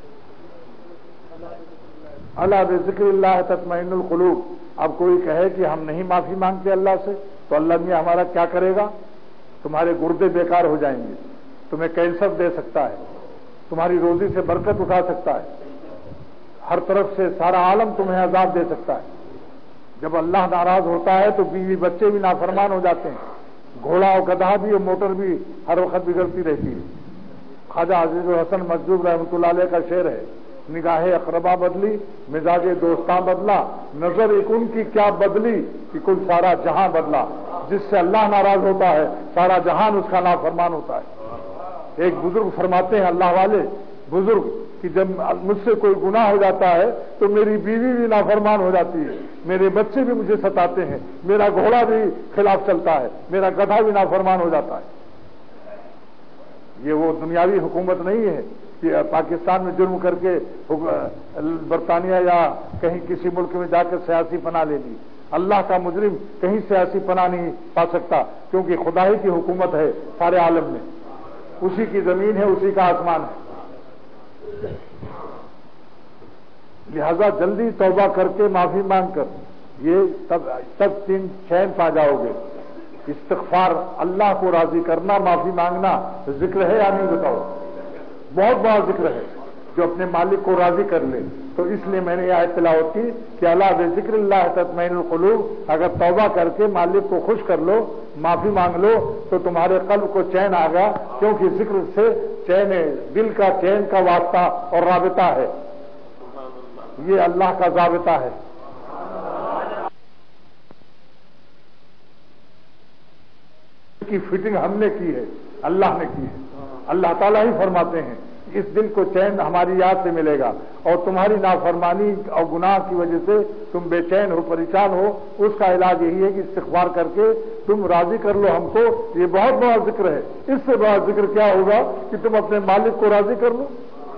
الا بذکر اللہ تطمئن القلوب۔ اب کوئی کہے کہ ہم نہیں معافی مانگتے اللہ سے تو اللہ میاں ہمارا کیا کرے گا؟ تمہارے گردے بیکار ہو جائیں گے، تمہیں کینسر دے سکتا ہے، تمہاری روزی سے برکت اٹھا سکتا ہے، ہر طرف سے سارا عالم تمہیں عذاب دے سکتا ہے۔ جب اللہ ناراض ہوتا ہے تو بیوی بچے بھی نافرمان ہو جاتے ہیں، گھوڑا اور گدھا بھی اور موٹر بھی ہر وقت بگڑتی رہتی ہے۔ خواجہ عزیز الحسن مجذوب رحمۃ اللہ علیہ کا شعر ہے نگاہ اقربا بدلی، مزاج دوستاں بدلا، نظر ایک ان کی کیا بدلی کہ کل سارا جہاں بدلا۔ جس سے اللہ ناراض ہوتا ہے سارا جہان اس کا نافرمان ہوتا ہے۔ ایک بزرگ فرماتے ہیں، اللہ والے بزرگ، کہ جب مجھ سے کوئی گناہ ہو جاتا ہے تو میری بیوی بھی نافرمان ہو جاتی ہے، میرے بچے بھی مجھے ستاتے ہیں، میرا گھوڑا بھی خلاف چلتا ہے، میرا گدھا بھی نافرمان ہو جاتا ہے۔ یہ وہ دنیاوی حکومت نہیں ہے کہ پاکستان میں جرم کر کے برطانیہ یا کہیں کسی ملک میں جا کر سیاسی پناہ لے لی۔ اللہ کا مجرم کہیں سیاسی پناہ نہیں پا سکتا، کیونکہ خدا ہی کی حکومت ہے سارے عالم میں، اسی کی زمین ہے، اسی کا آسمان ہے۔ لہذا جلدی توبہ کر کے معافی مانگ کر یہ تب تب تین چین پا جاؤ گے۔ استغفار، اللہ کو راضی کرنا، معافی مانگنا ذکر ہے یا نہیں بتاؤ؟ بہت بڑا ذکر ہے جو اپنے مالک کو راضی کر لے۔ تو اس لیے میں نے یہ آیت تلاوت کی کہ اللہ بذکر اللہ تطمئن القلوب، اگر توبہ کر کے مالک کو خوش کر لو، معافی مانگ لو تو تمہارے قلب کو چین آ گا، کیونکہ ذکر سے چین، دل کا چین کا واسطہ اور رابطہ ہے، یہ اللہ کا ضابطہ ہے۔ کی فٹنگ ہم نے کی ہے، اللہ نے کی ہے۔ اللہ تعالیٰ ہی فرماتے ہیں اس دل کو چین ہماری یاد سے ملے گا، اور تمہاری نافرمانی اور گناہ کی وجہ سے تم بے چین ہو، پریشان ہو، اس کا علاج یہی ہے کہ استغفار کر کے تم راضی کر لو ہم کو۔ یہ بہت بڑا ذکر ہے، اس سے بڑا ذکر کیا ہوگا کہ تم اپنے مالک کو راضی کر لو۔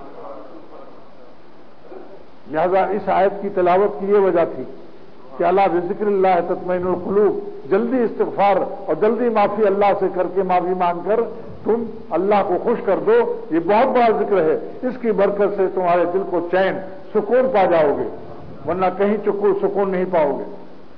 لہذا اس آیت کی تلاوت کی یہ وجہ تھی کہ اللہ بذکر اللہ تطمئن القلوب، جلدی استغفار اور جلدی معافی اللہ سے کر کے معافی مانگ کر تم اللہ کو خوش کر دو، یہ بہت بڑا ذکر ہے۔ اس کی برکت سے تمہارے دل کو چین، سکون پا جاؤ گے، ورنہ کہیں چکو سکون نہیں پاؤ گے۔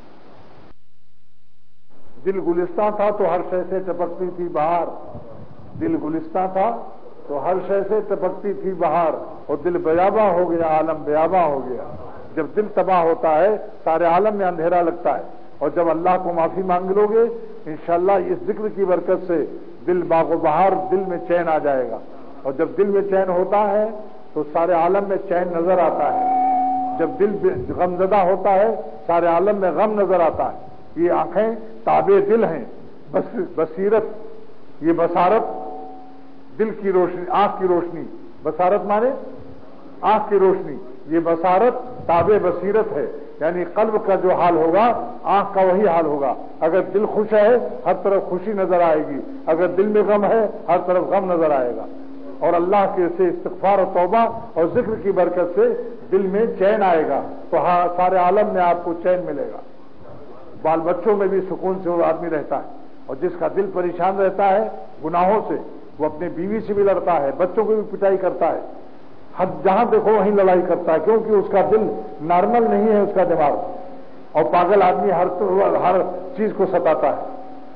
دل گلستہ تھا تو ہر شے سے ٹپکتی تھی بہار، دل گلستہ تھا تو ہر شے سے ٹپکتی تھی بہار، اور دل بیاباں ہو گیا، عالم بیاباں ہو گیا۔ جب دل تباہ ہوتا ہے سارے عالم میں اندھیرا لگتا ہے، اور جب اللہ کو معافی مانگ لو گے انشاءاللہ اس ذکر کی برکت سے دل باغ و بہار، دل میں چین آ جائے گا، اور جب دل میں چین ہوتا ہے تو سارے عالم میں چین نظر آتا ہے۔ جب دل غم زدہ ہوتا ہے سارے عالم میں غم نظر آتا ہے۔ یہ آنکھیں تابع دل ہیں، بس بصیرت، یہ بصارت دل کی روشنی، آنکھ کی روشنی، بصارت مانے آنکھ کی روشنی، یہ بصارت تابع بصیرت ہے، یعنی قلب کا جو حال ہوگا آنکھ کا وہی حال ہوگا۔ اگر دل خوش ہے ہر طرف خوشی نظر آئے گی، اگر دل میں غم ہے ہر طرف غم نظر آئے گا، اور اللہ کے سے استغفار و توبہ اور ذکر کی برکت سے دل میں چین آئے گا، تو ہاں سارے عالم میں آپ کو چین ملے گا۔ بال بچوں میں بھی سکون سے وہ آدمی رہتا ہے، اور جس کا دل پریشان رہتا ہے گناہوں سے وہ اپنے بیوی سے بھی لڑتا ہے، بچوں کو بھی پٹائی کرتا ہے، جہاں دیکھو وہیں لڑائی کرتا ہے، کیونکہ اس کا دل نارمل نہیں ہے، اس کا دماغ، اور پاگل آدمی ہر ہر چیز کو ستاتا ہے،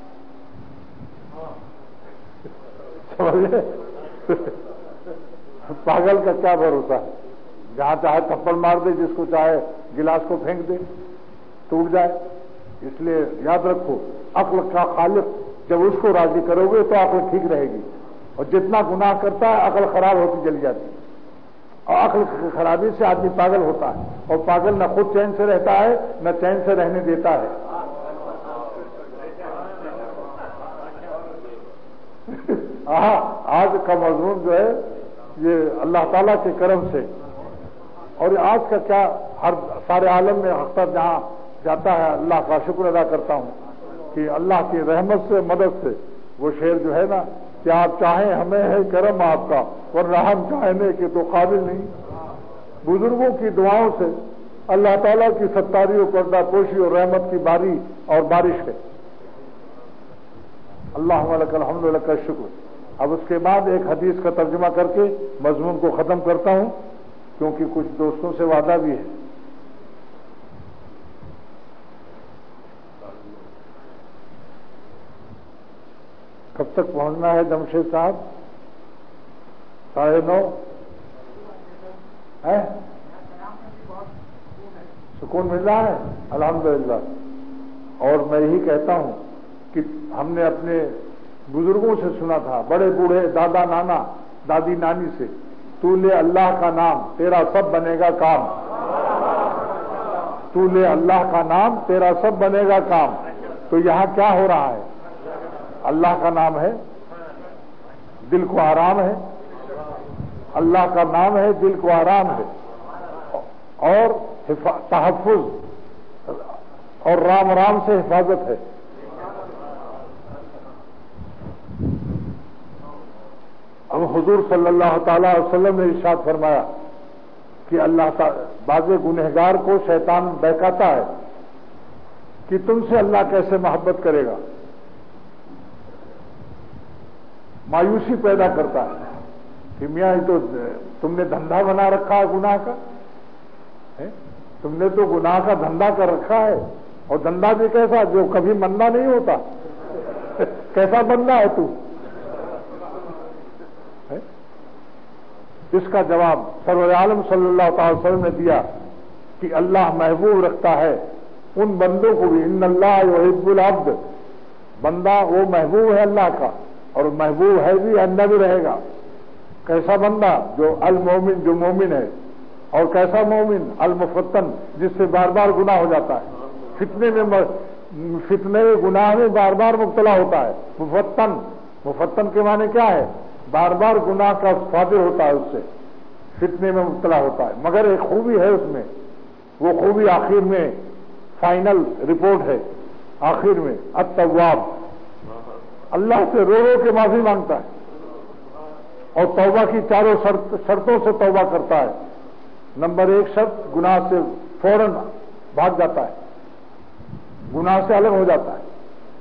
سمجھے؟ پاگل کا کیا بھروسہ ہے، جہاں چاہے تھپڑ مار دے، جس کو چاہے گلاس کو پھینک دے ٹوٹ جائے۔ اس لیے یاد رکھو عقل کا خالق جب اس کو راضی کرو گے تو عقل ٹھیک رہے گی، اور جتنا گناہ کرتا ہے عقل خراب ہوتی چلی جاتی ہے، اور عقل کی خرابی سے آدمی پاگل ہوتا ہے، اور پاگل نہ خود چین سے رہتا ہے نہ چین سے رہنے دیتا ہے۔ آج کا مضمون جو ہے یہ اللہ تعالیٰ کے کرم سے، اور آج کا کیا ہر سارے عالم میں اکثر جہاں جاتا ہے اللہ کا شکر ادا کرتا ہوں کہ اللہ کی رحمت سے، مدد سے وہ شعر جو ہے نا کہ آپ چاہیں ہمیں ہے کرم آپ کا، ورنہ ہم چاہنے کے تو قابل نہیں۔ بزرگوں کی دعاؤں سے اللہ تعالیٰ کی ستاری و پردہ پوشی اور رحمت کی باری اور بارش ہے۔ اللہم لک الحمد لک الشکر۔ اب اس کے بعد ایک حدیث کا ترجمہ کر کے مضمون کو ختم کرتا ہوں، کیونکہ کچھ دوستوں سے وعدہ بھی ہے۔ کب تک پہنچنا ہے جمشید صاحب؟ ساڑھے نو ہے؟ سکون مل رہا ہے الحمدللہ۔ اور میں یہی کہتا ہوں کہ ہم نے اپنے بزرگوں سے سنا تھا، بڑے بوڑھے، دادا نانا، دادی نانی سے، تو لے اللہ کا نام تیرا سب بنے گا کام، تو لے اللہ کا نام تیرا سب بنے گا کام۔ تو یہاں کیا ہو رہا ہے؟ اللہ کا نام ہے، دل کو آرام ہے، اللہ کا نام ہے، دل کو آرام ہے، اور تحفظ اور رام رام سے حفاظت ہے۔ اب حضور صلی اللہ تعالی علیہ وسلم نے ارشاد فرمایا کہ اللہ تعالی بعض گنہگار کو شیطان بہکاتا ہے کہ تم سے اللہ کیسے محبت کرے گا، مایوسی پیدا کرتا ہے کہ میاں یہ تو تم نے دھندا بنا رکھا ہے گناہ کا، تم نے تو گناہ کا دھندا کر رکھا ہے، اور دھندا بھی کیسا جو کبھی مندا نہیں ہوتا، کیسا بندہ ہے تو؟ اس کا جواب سرور عالم صلی اللہ تعالی وسلم نے دیا کہ اللہ محبوب رکھتا ہے ان بندوں کو بھی، ان اللہ یحب العبد، بندہ وہ محبوب ہے اللہ کا، اور محبوب ہے بھی اندر بھی رہے گا۔ کیسا بندہ؟ جو المومن، جو مومن ہے، اور کیسا مومن؟ المفتن، جس سے بار بار گناہ ہو جاتا ہے، فتنے میں فتنے میں گناہ میں بار بار مبتلا ہوتا ہے۔ مفتن، مفتن کے معنی کیا ہے؟ بار بار گناہ کا صادر ہوتا ہے، اس سے فتنے میں مبتلا ہوتا ہے، مگر ایک خوبی ہے اس میں، وہ خوبی آخر میں فائنل رپورٹ ہے، آخر میں التواب، اللہ سے رو رو کے معافی مانگتا ہے، اور توبہ کی چاروں شرط شرطوں سے توبہ کرتا ہے۔ نمبر ایک شرط، گناہ سے فوراً بھاگ جاتا ہے، گناہ سے الگ ہو جاتا ہے،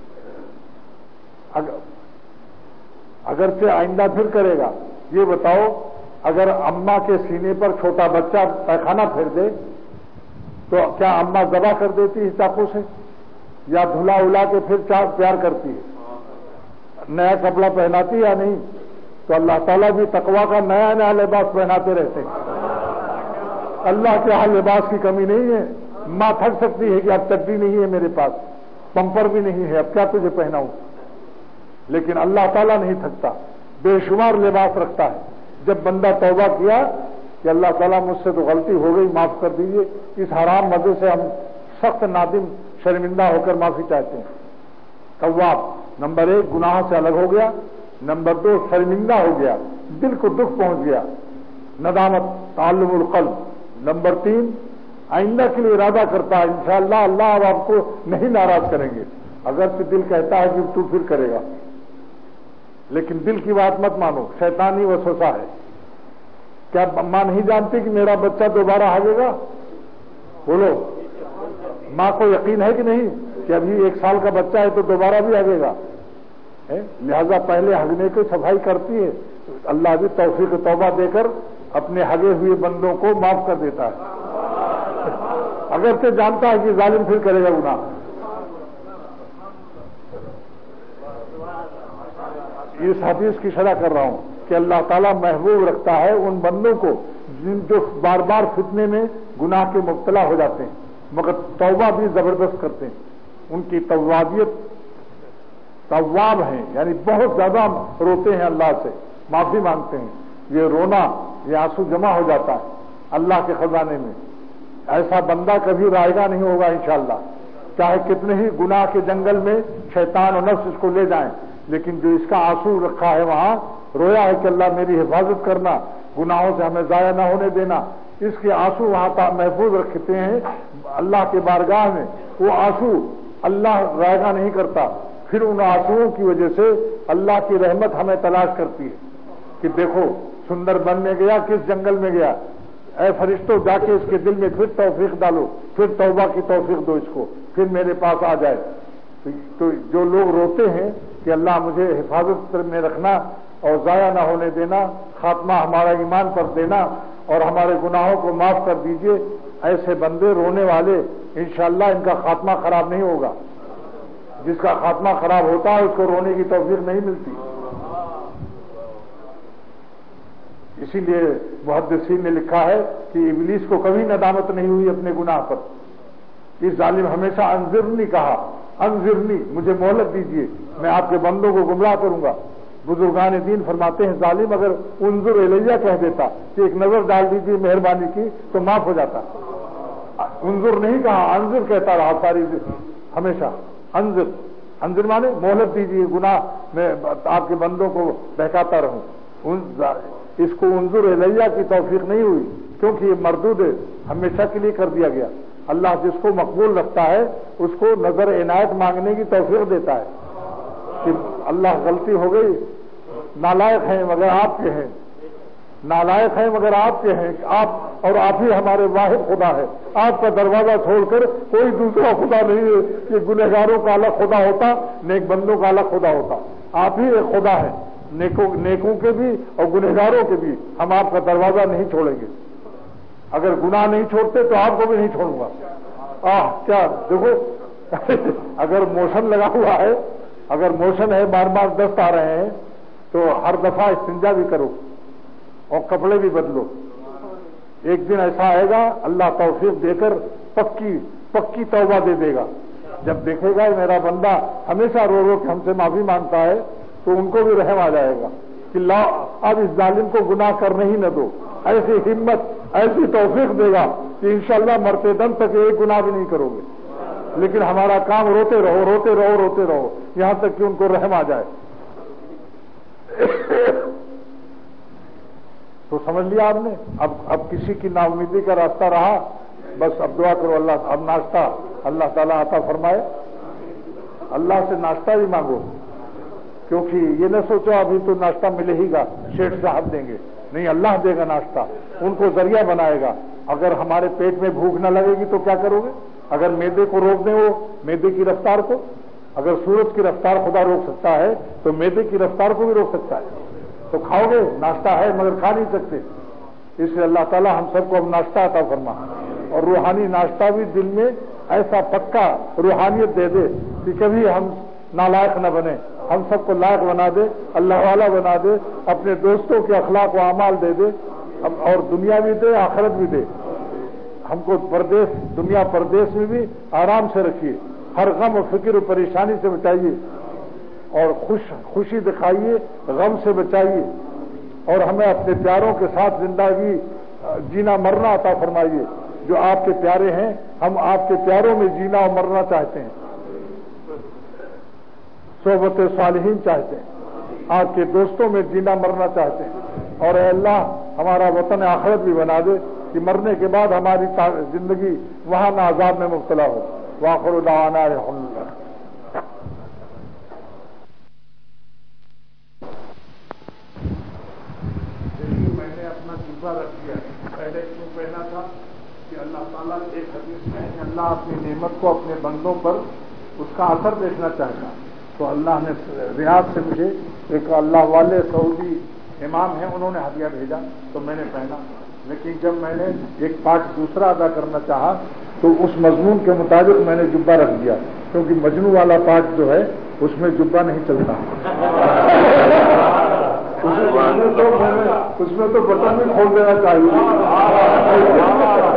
اگر اگرچہ آئندہ پھر کرے گا۔ یہ بتاؤ، اگر اماں کے سینے پر چھوٹا بچہ پیخانہ پھیر دے تو کیا اماں ذبح کر دیتی ہے چاقو سے، یا دھلا الا کے پھر پیار کرتی ہے، نیا کپڑا پہناتی یا نہیں؟ تو اللہ تعالیٰ بھی تقویٰ کا نیا نیا لباس پہناتے رہتے ہیں۔ اللہ کے ہاں لباس کی کمی نہیں ہے۔ ماں تھک سکتی ہے کہ اب چڈی نہیں ہے میرے پاس، پمپر بھی نہیں ہے، اب کیا تجھے پہناؤں، لیکن اللہ تعالیٰ نہیں تھکتا، بے شمار لباس رکھتا ہے۔ جب بندہ توبہ کیا کہ اللہ تعالیٰ مجھ سے تو غلطی ہو گئی، معاف کر دیجیے، اس حرام مزے سے ہم سخت نادم شرمندہ ہو کر معافی چاہتے ہیں۔ تواب، نمبر ایک گناہ سے الگ ہو گیا، نمبر دو شرمندہ ہو گیا، دل کو دکھ پہنچ گیا، ندامت، تعلم القلب، نمبر تین آئندہ کے لیے ارادہ کرتا ہے انشاءاللہ اللہ اب آپ کو نہیں ناراض کریں گے، اگرچہ دل کہتا ہے کہ تو پھر کرے گا، لیکن دل کی بات مت مانو، شیطانی وسوسہ ہے۔ کیا ماں نہیں جانتی کہ میرا بچہ دوبارہ ہگے گا؟ بولو، ماں کو یقین ہے کہ نہیں کہ ابھی ایک سال کا بچہ ہے تو دوبارہ بھی ہگے گا؟ لہذا پہلے ہگنے کی صفائی کرتی ہے، اللہ بھی توفیق توبہ دے کر اپنے ہگے ہوئے بندوں کو معاف کر دیتا ہے، اگرچہ جانتا ہے کہ ظالم پھر کرے گا گناہ۔ اس حدیث کی شرح کر رہا ہوں کہ اللہ تعالیٰ محبوب رکھتا ہے ان بندوں کو جن جو بار بار فتنے میں گناہ کے مبتلا ہو جاتے ہیں مگر توبہ بھی زبردست کرتے ہیں، ان کی توابیت، تواب ہیں، یعنی بہت زیادہ روتے ہیں، اللہ سے معافی مانگتے ہیں، یہ رونا، یہ آنسو جمع ہو جاتا ہے اللہ کے خزانے میں۔ ایسا بندہ کبھی رائے گا نہیں ہوگا انشاءاللہ، چاہے کتنے ہی گناہ کے جنگل میں شیطان اور نفس اس کو لے جائیں، لیکن جو اس کا آنسو رکھا ہے وہاں، رویا ہے کہ اللہ میری حفاظت کرنا، گناہوں سے ہمیں ضائع نہ ہونے دینا، اس کے آنسو وہاں محفوظ رکھتے ہیں اللہ کے بارگاہ میں، وہ آنسو اللہ رائگاں نہیں کرتا، پھر ان آنسوؤں کی وجہ سے اللہ کی رحمت ہمیں تلاش کرتی ہے کہ دیکھو سندر بن میں گیا، کس جنگل میں گیا، اے فرشتوں جا کے اس کے دل میں پھر توفیق ڈالو، پھر توبہ کی توفیق دو اس کو، پھر میرے پاس آ جائے۔ تو جو لوگ روتے ہیں کہ اللہ مجھے حفاظت میں رکھنا اور ضائع نہ ہونے دینا، خاتمہ ہمارا ایمان پر دینا اور ہمارے گناہوں کو معاف کر دیجئے، ایسے بندے رونے والے انشاءاللہ ان کا خاتمہ خراب نہیں ہوگا۔ جس کا خاتمہ خراب ہوتا ہے اس کو رونے کی توفیق نہیں ملتی۔ اسی لیے محدثین نے لکھا ہے کہ ابلیس کو کبھی ندامت نہیں ہوئی اپنے گناہ پر، اس ظالم ہمیشہ انذرنی کہا، انذرنی، مجھے مہلت دیجیے، میں آپ کے بندوں کو گمراہ کروں گا، بزرگان دین فرماتے ہیں ظالم اگر انظر الیہ کہہ دیتا کہ ایک نظر ڈال دیجیے مہربانی کی تو معاف ہو جاتا. انظر نہیں کہا، انظر کہتا رہا ساری ہمیشہ. انظر انظر مانے مہلت دیجیے، گناہ میں آپ کے بندوں کو بہکاتا رہوں. اس کو انظر الیہ کی توفیق نہیں ہوئی کیونکہ یہ مردود ہمیشہ کے لیے کر دیا گیا. اللہ جس کو مقبول رکھتا ہے اس کو نظر عنایت مانگنے کی توفیق دیتا ہے کہ اللہ غلطی ہو گئی، نالائق ہیں مگر آپ کے ہیں، نالائق ہیں مگر آپ کے ہیں، آپ اور آپ ہی ہمارے واحد خدا ہے. آپ کا دروازہ چھوڑ کر کوئی دوسرا خدا نہیں ہے کہ گنہگاروں کا الگ خدا ہوتا، نیک بندوں کا الگ خدا ہوتا. آپ ہی ایک خدا ہے، نیکوں نیکوں کے بھی اور گنہگاروں کے بھی. ہم آپ کا دروازہ نہیں چھوڑیں گے. اگر گناہ نہیں چھوڑتے تو آپ کو بھی نہیں چھوڑوں گا. آہ کیا دیکھو اگر موشن لگا ہوا ہے، اگر موشن ہے، بار بار دست آ رہے ہیں تو ہر دفعہ استنجا بھی کرو اور کپڑے بھی بدلو. ایک دن ایسا آئے گا اللہ توفیق دے کر پکی پکی توبہ دے دے گا. جب دیکھے گا میرا بندہ ہمیشہ رو رو کے ہم سے معافی مانگتا ہے تو ان کو بھی رحم آ جائے گا کہ لا اب اس ظالم کو گناہ کرنے ہی نہ دو. ایسی ہمت ایسی توفیق دے گا کہ انشاءاللہ مرتے دم تک ایک گناہ بھی نہیں کرو گے. لیکن ہمارا کام روتے رہو روتے رہو روتے رہو یہاں تک کہ ان کو رحم آ جائے. تو سمجھ لیا آپ نے. اب اب کسی کی نا امیدی کا راستہ رہا، بس اب دعا کرو اللہ اب ناشتہ اللہ تعالیٰ عطا فرمائے. اللہ سے ناشتہ بھی مانگو کیونکہ یہ نہ سوچو ابھی تو ناشتہ ملے ہی گا، شیخ صاحب دیں گے. نہیں، اللہ دے گا ناشتہ، ان کو ذریعہ بنائے گا. اگر ہمارے پیٹ میں بھوک نہ لگے گی تو کیا کرو گے؟ اگر میدے کو روک دیں، وہ میدے کی رفتار کو، اگر سورج کی رفتار خدا روک سکتا ہے تو میدے کی رفتار کو بھی روک سکتا ہے. تو کھاؤ گے، ناشتہ ہے مگر کھا نہیں سکتے. اس لیے اللہ تعالیٰ ہم سب کو اب ناشتہ عطا فرما اور روحانی ناشتہ بھی دل میں ایسا پکا روحانیت دے دے کہ کبھی ہم نالائق نہ بنے، ہم سب کو لائق بنا دے، اللہ والا بنا دے، اپنے دوستوں کے اخلاق و اعمال دے دے اور دنیا بھی دے آخرت بھی دے. ہم کو پردیس دنیا پردیس میں بھی آرام سے رکھیے، ہر غم و فکر و پریشانی سے بچائیے اور خوش خوشی دکھائیے، غم سے بچائیے اور ہمیں اپنے پیاروں کے ساتھ زندگی جینا مرنا عطا فرمائیے. جو آپ کے پیارے ہیں ہم آپ کے پیاروں میں جینا اور مرنا چاہتے ہیں، صحبت صالحین چاہتے ہیں، آپ کے دوستوں میں جینا مرنا چاہتے ہیں. اور اے اللہ ہمارا وطن آخرت بھی بنا دے کہ مرنے کے بعد ہماری زندگی وہاں نہ عذاب میں مبتلا ہو. وآخر دعوانا الحمدللہ. میں نے اپنا جبہ رکھ دیا، پہلے کیوں پہنا تھا کہ اللہ تعالیٰ ایک حدیث میں کہ اللہ اپنی نعمت کو اپنے بندوں پر اس کا اثر دیکھنا چاہتا. تو اللہ نے ریاض سے مجھے ایک اللہ والے سعودی امام ہیں، انہوں نے ہدیہ بھیجا تو میں نے پہنا. لیکن جب میں نے ایک پارٹ دوسرا ادا کرنا چاہا تو اس مضمون کے مطابق میں نے جبہ رکھ دیا کیونکہ مجنو والا پارٹ جو ہے اس میں جبہ نہیں چلتا. اس میں تو بٹن بھی کھول دینا چاہیے.